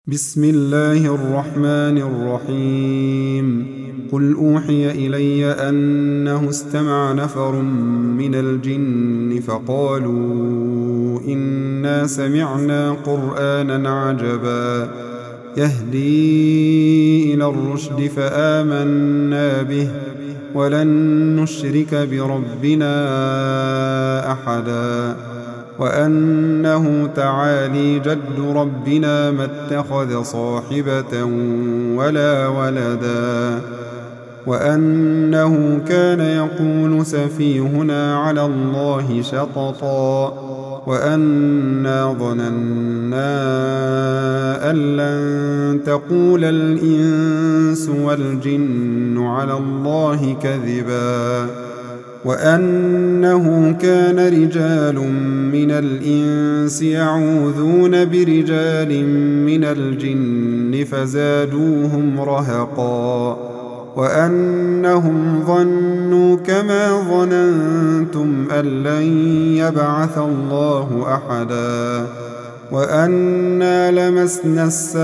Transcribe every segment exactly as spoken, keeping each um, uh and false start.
بسم الله الرحمن الرحيم. قل أوحي إلي أنه استمع نفر من الجن فقالوا إنا سمعنا قرآنا عجبا يهدي إلى الرشد فآمنا به ولن نشرك بربنا أحدا وأنه تعالي جد ربنا ما اتخذ صاحبة ولا ولدا وأنه كان يقول سفيهنا على الله شططا وأنا ظننا أن لن تقول الإنس والجن على الله كذبا وأنه كان رجال من الإنس يعوذون برجال من الجن فزادوهم رهقا وأنهم ظنوا كما ظننتم أن لن يبعث الله أحدا وأنا لمسنا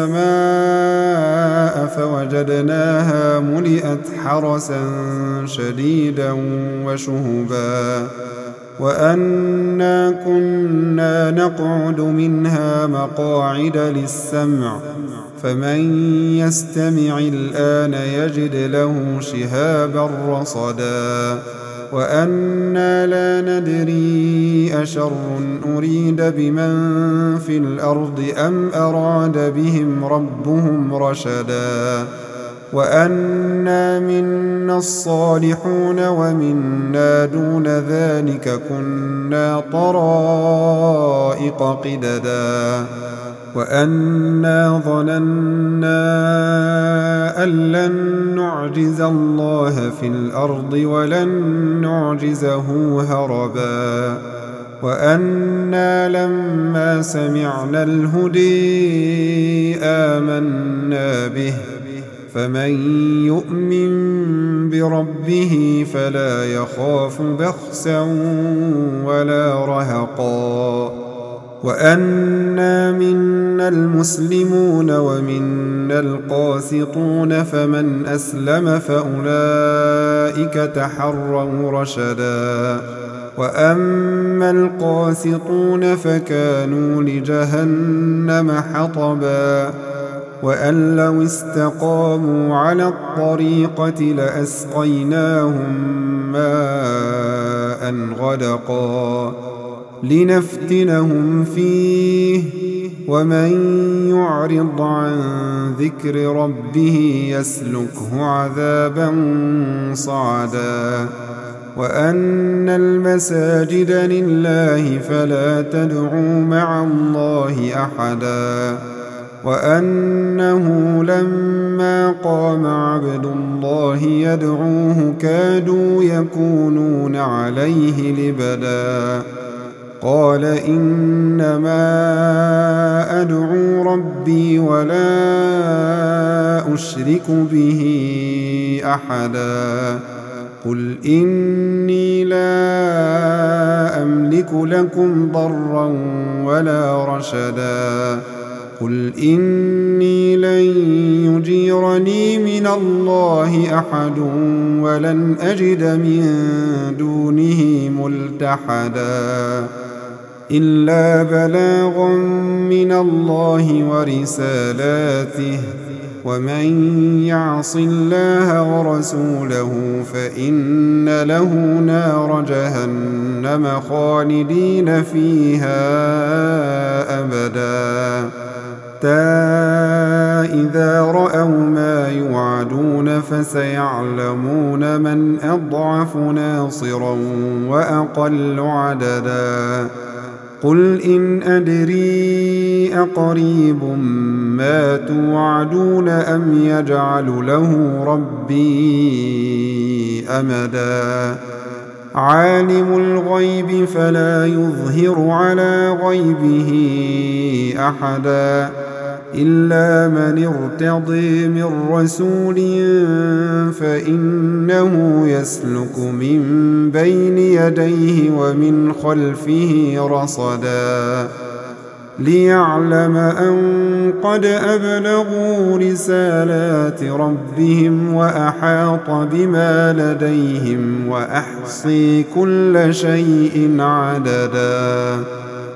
السماء فوجدناها ملئت حرسا شديدا وشهبا وأنا كنا نقعد منها مقاعد للسمع فمن يستمع الآن يجد له شهابا رصدا وأنا لا ندري أشر أريد بمن في الأرض أم أراد بهم ربهم رشدا وأنا منا الصالحون ومنا دون ذلك كنا طرائق قددا وأنا ظننا أن لن نعجز الله في الأرض ولن نعجزه هربا وأنا لما سمعنا الهدي آمنا به فمن يؤمن بربه فلا يخاف بخسا ولا رهقا وأنا منا المسلمون ومنا القاسطون فمن أسلم فأولئك تحروا رشدا وأما القاسطون فكانوا لجهنم حطبا وأن لو استقاموا على الطريقة لأسقيناهم ماء غدقا لنفتنهم فيه ومن يعرض عن ذكر ربه يسلكه عذابا صعدا وأن المساجد لله فلا تدعوا مع الله أحدا وأنه لما قام عبد الله يدعوه كادوا يكونون عليه لبدا قال إنما أدعو ربي ولا أشرك به أحدا قل إني لا أملك لكم ضرا ولا رشدا قل إني لن يجيرني من الله أحد ولن أجد من دونه ملتحدا إلا بلاغا من الله ورسالاته ومن يعص الله ورسوله فإن له نار جهنم خالدين فيها أبدا إذا رأوا ما يوعدون فسيعلمون من أضعف ناصرا وأقل عددا قل إن أدري أقريب ما توعدون أم يجعل له ربي أمدا عالم الغيب فلا يظهر على غيبه أحدا إلا من ارتضي من رسول فإنه يسلك من بين يديه ومن خلفه رصدا ليعلم أن قد أبلغوا رسالات ربهم وأحاط بما لديهم وأحصي كل شيء عددا